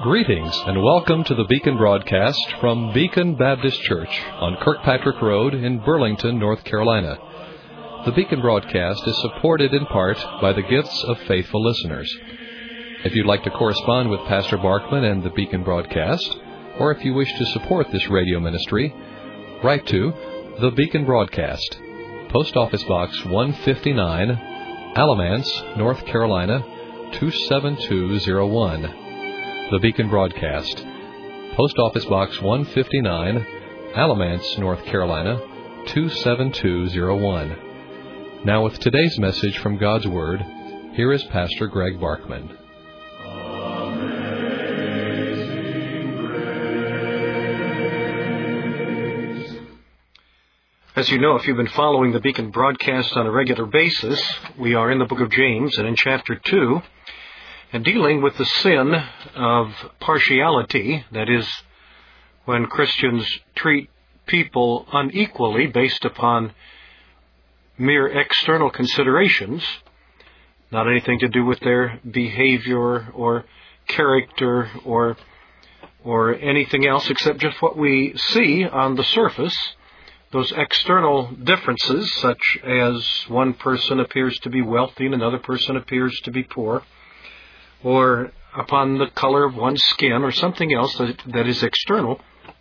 Greetings and welcome to the Beacon broadcast from Beacon Baptist Church on Kirkpatrick Road in Burlington, North Carolina. The Beacon broadcast is supported in part by the gifts of faithful listeners. If you'd like to correspond with Pastor Barkman and the Beacon broadcast, or if you wish to support this radio ministry, write to the Beacon broadcast, Post Office Box 159, Alamance, North Carolina 27201. The Beacon broadcast, Post Office Box 159, Alamance, North Carolina 27201. Now with today's message from God's Word, here is Pastor Greg Barkman. As you know, if you've been following the Beacon broadcast on a regular basis, we are in the book of James and in chapter 2, and dealing with the sin of partiality, that is, when Christians treat people unequally based upon mere external considerations, not anything to do with their behavior or character or anything else except just what we see on the surface. Those external differences, such as one person appears to be wealthy and another person appears to be poor, or upon the color of one's skin, or something else that is external.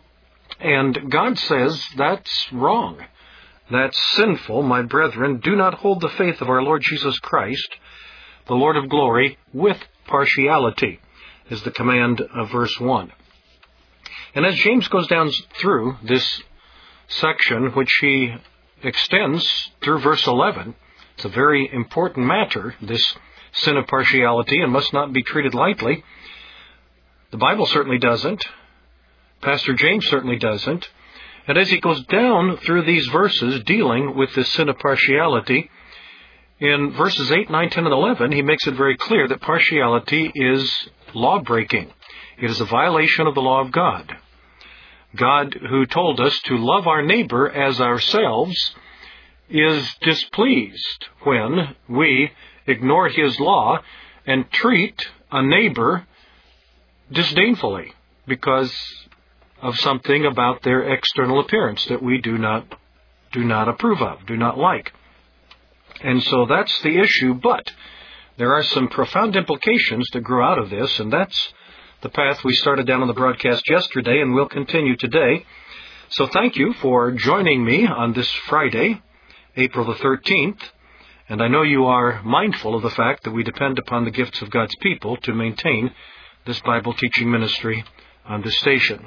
And God says that's wrong. That's sinful. My brethren, do not hold the faith of our Lord Jesus Christ, the Lord of glory, with partiality, is the command of verse 1. And as James goes down through this section, which he extends through verse 11, it's a very important matter, this sin of partiality, and must not be treated lightly. The Bible certainly doesn't. Pastor James certainly doesn't. And as he goes down through these verses dealing with this sin of partiality, in verses 8, 9, 10, and 11, he makes it very clear that partiality is law-breaking. It is a violation of the law of God. God, who told us to love our neighbor as ourselves, is displeased when we ignore His law and treat a neighbor disdainfully because of something about their external appearance that we do not approve of, do not like. And so that's the issue, but there are some profound implications that grow out of this, and that's the path we started down on the broadcast yesterday and will continue today. So thank you for joining me on this Friday, April the 13th. And I know you are mindful of the fact that we depend upon the gifts of God's people to maintain this Bible teaching ministry on this station.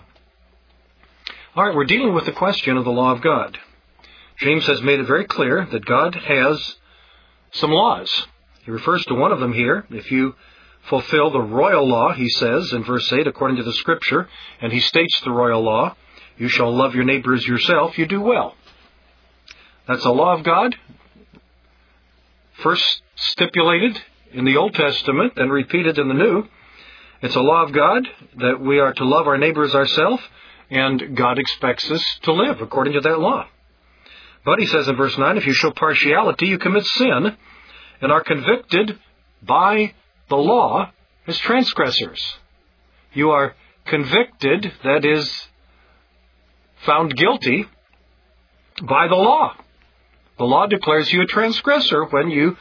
All right, we're dealing with the question of the law of God. James has made it very clear that God has some laws. He refers to one of them here. If you fulfill the royal law, he says in verse 8, according to the Scripture, and he states the royal law, you shall love your neighbor as yourself, you do well. That's a law of God, first stipulated in the Old Testament and repeated in the New. It's a law of God that we are to love our neighbor as ourselves, and God expects us to live according to that law. But he says in verse 9, if you show partiality, you commit sin and are convicted by the law as transgressors. You are convicted, that is, found guilty by the law. The law declares you a transgressor when you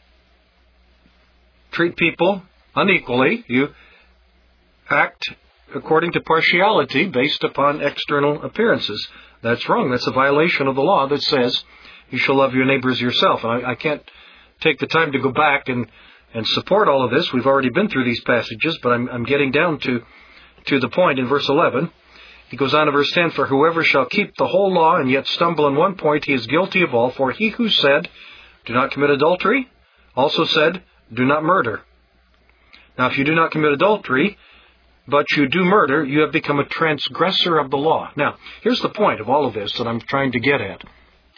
treat people unequally. You act according to partiality based upon external appearances. That's wrong. That's a violation of the law that says you shall love your neighbor as yourself. And I can't take the time to go back and support all of this. We've already been through these passages, but I'm getting down to the point in verse 11. He goes on to verse 10, for whoever shall keep the whole law and yet stumble in one point, he is guilty of all. For he who said, do not commit adultery, also said, do not murder. Now, if you do not commit adultery, but you do murder, you have become a transgressor of the law. Now, here's the point of all of this that I'm trying to get at.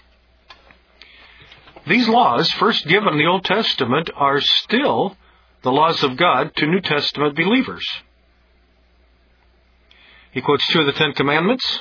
These laws, first given in the Old Testament, are still the laws of God to New Testament believers. He quotes two of the Ten Commandments,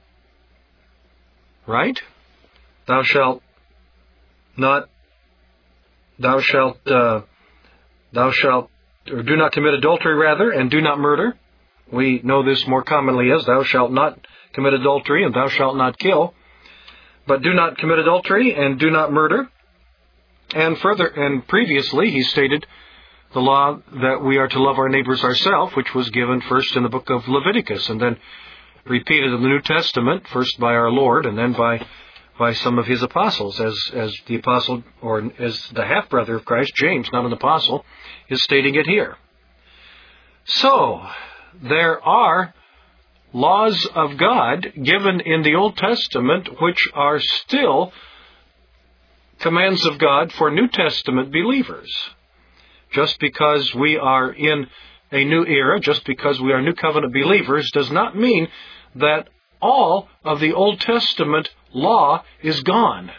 right? Thou shalt not thou shalt, or do not commit adultery rather, and do not murder. We know this more commonly as thou shalt not commit adultery and thou shalt not kill. But do not commit adultery and do not murder. And previously he stated the law that we are to love our neighbors ourselves, which was given first in the book of Leviticus and then repeated in the New Testament, first by our Lord and then by some of his apostles, as the apostle, or as the half-brother of Christ, James, not an apostle, is stating it here. So, there are laws of God given in the Old Testament which are still commands of God for New Testament believers. Just because we are in a new era, just because we are New Covenant believers, does not mean that all of the Old Testament law is gone.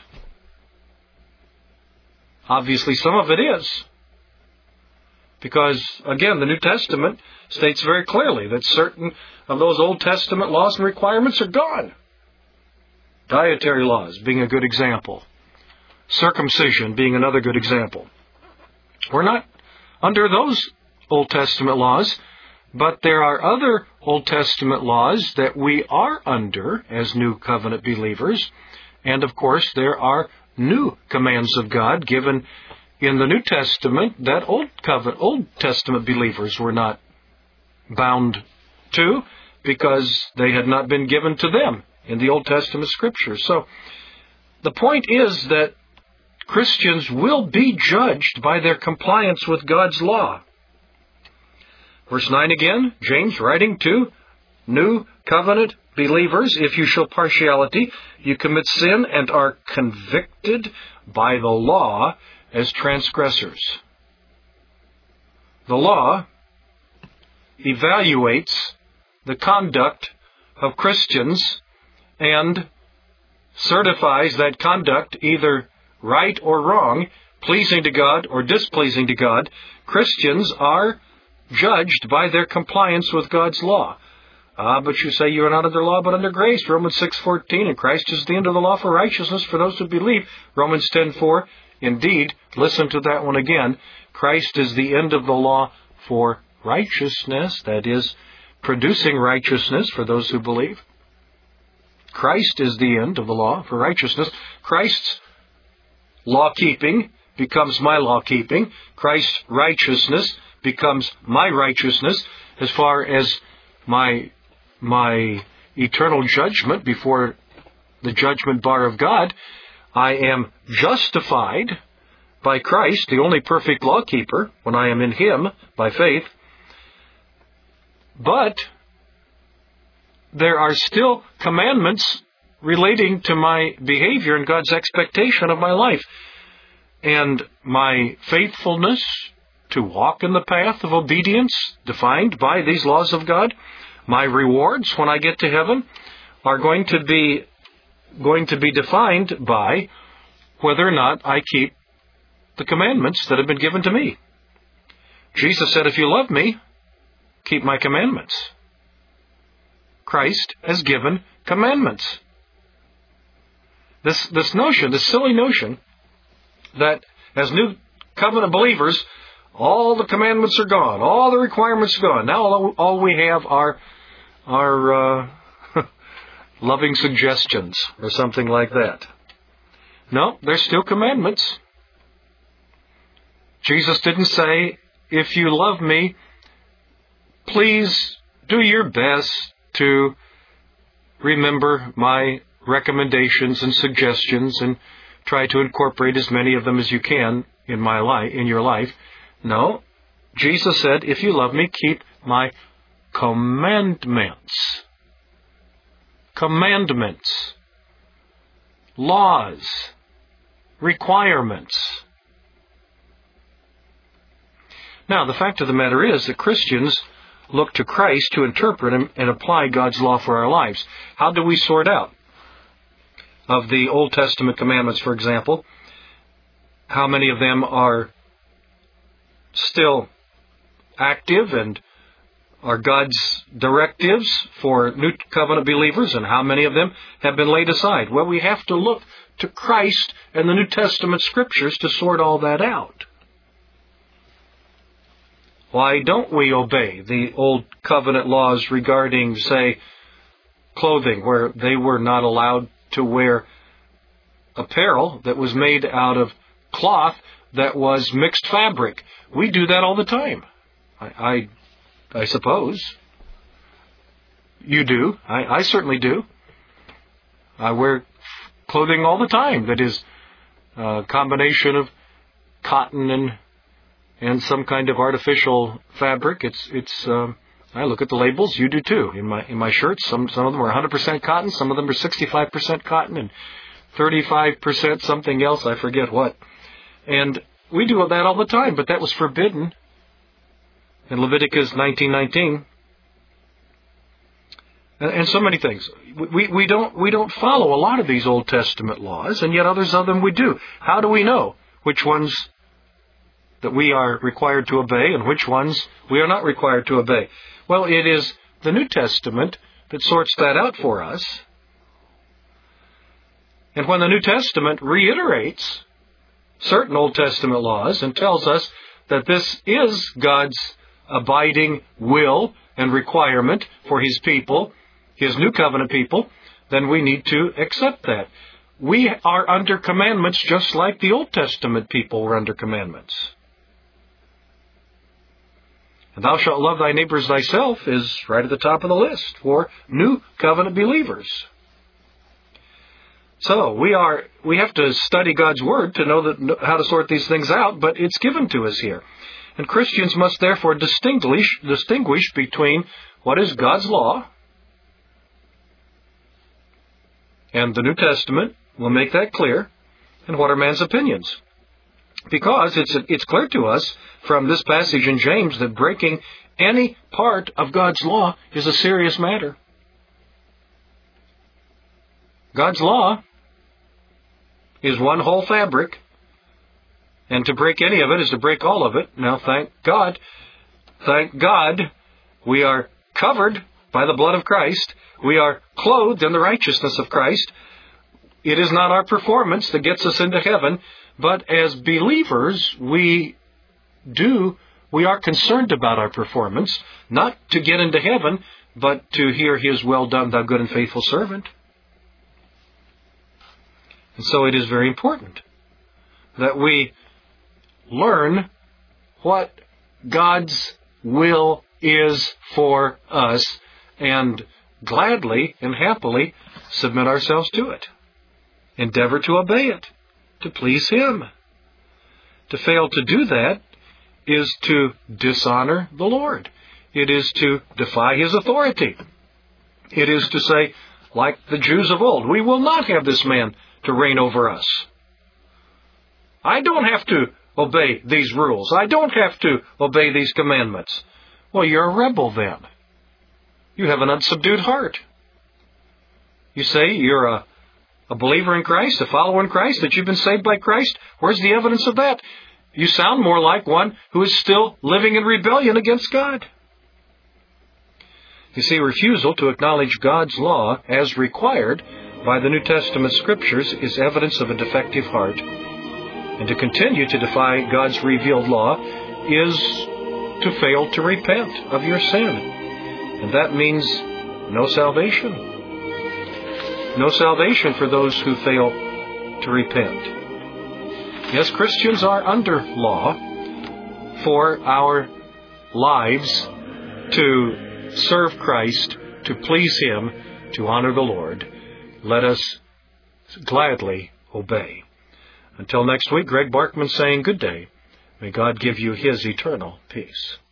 Obviously, some of it is. Because, again, the New Testament states very clearly that certain of those Old Testament laws and requirements are gone. Dietary laws being a good example. Circumcision being another good example. We're not under those Old Testament laws, but there are other Old Testament laws that we are under as New Covenant believers. And, of course, there are new commands of God given in the New Testament that Old Testament believers were not bound to because they had not been given to them in the Old Testament Scriptures. So the point is that Christians will be judged by their compliance with God's law. Verse 9 again, James writing to New Covenant believers, if you show partiality, you commit sin and are convicted by the law as transgressors. The law evaluates the conduct of Christians and certifies that conduct either right or wrong, pleasing to God or displeasing to God. Christians are judged by their compliance with God's law. But you say you are not under law but under grace. Romans 6:14, and Christ is the end of the law for righteousness for those who believe. Romans 10:4, indeed, listen to that one again. Christ is the end of the law for righteousness, that is, producing righteousness for those who believe. Christ is the end of the law for righteousness. Christ's law-keeping becomes my law-keeping. Christ's righteousness becomes my righteousness as far as my eternal judgment before the judgment bar of God. I am justified by Christ, the only perfect lawkeeper, when I am in Him by faith. But there are still commandments relating to my behavior and God's expectation of my life. And my faithfulness to walk in the path of obedience defined by these laws of God, my rewards when I get to heaven are going to be defined by whether or not I keep the commandments that have been given to me. Jesus said, if you love me, keep my commandments. Christ has given commandments. This notion, this silly notion, that as New Covenant believers, all the commandments are gone, all the requirements are gone. Now all we have are loving suggestions or something like that. No, there's still commandments. Jesus didn't say, if you love me, please do your best to remember my recommendations and suggestions and try to incorporate as many of them as you can in your life. No, Jesus said, if you love me, keep my commandments. Commandments. Laws. Requirements. Now, the fact of the matter is that Christians look to Christ to interpret and apply God's law for our lives. How do we sort out? Of the Old Testament commandments, for example, how many of them are still active and are God's directives for New Covenant believers, and how many of them have been laid aside? Well, we have to look to Christ and the New Testament Scriptures to sort all that out. Why don't we obey the Old Covenant laws regarding, say, clothing, where they were not allowed to wear apparel that was made out of cloth that was mixed fabric? We do that all the time. I suppose. You do. I certainly do. I wear clothing all the time that is a combination of cotton and some kind of artificial fabric. I look at the labels. You do too. In my shirts, some of them are 100% cotton, some of them are 65% cotton, and 35% something else. I forget what. And we do that all the time, but that was forbidden in Leviticus 19:19. And so many things. We don't follow a lot of these Old Testament laws, and yet others of them we do. How do we know which ones that we are required to obey and which ones we are not required to obey? Well, it is the New Testament that sorts that out for us. And when the New Testament reiterates certain Old Testament laws and tells us that this is God's abiding will and requirement for His people, His New Covenant people, then we need to accept that. We are under commandments just like the Old Testament people were under commandments. And thou shalt love thy neighbor as thyself is right at the top of the list for New Covenant believers. So we have to study God's Word to know how to sort these things out, but it's given to us here. And Christians must therefore distinguish between what is God's law, and the New Testament will make that clear, and what are man's opinions. Because it's clear to us from this passage in James that breaking any part of God's law is a serious matter. God's law is one whole fabric, and to break any of it is to break all of it. Now, thank God, we are covered by the blood of Christ. We are clothed in the righteousness of Christ. It is not our performance that gets us into heaven, but as believers, we are concerned about our performance, not to get into heaven, but to hear His well done, thou good and faithful servant. And so it is very important that we learn what God's will is for us and gladly and happily submit ourselves to it. Endeavor to obey it, to please Him. To fail to do that is to dishonor the Lord. It is to defy His authority. It is to say, like the Jews of old, we will not have this man to reign over us. I don't have to obey these rules. I don't have to obey these commandments. Well, you're a rebel then. You have an unsubdued heart. You say you're a believer in Christ, a follower in Christ, that you've been saved by Christ. Where's the evidence of that? You sound more like one who is still living in rebellion against God. You see, refusal to acknowledge God's law as required by the New Testament Scriptures is evidence of a defective heart. And to continue to defy God's revealed law is to fail to repent of your sin. And that means no salvation. No salvation for those who fail to repent. Yes, Christians are under law for our lives to serve Christ, to please Him, to honor the Lord. Let us gladly obey. Until next week, Greg Barkman saying good day. May God give you His eternal peace.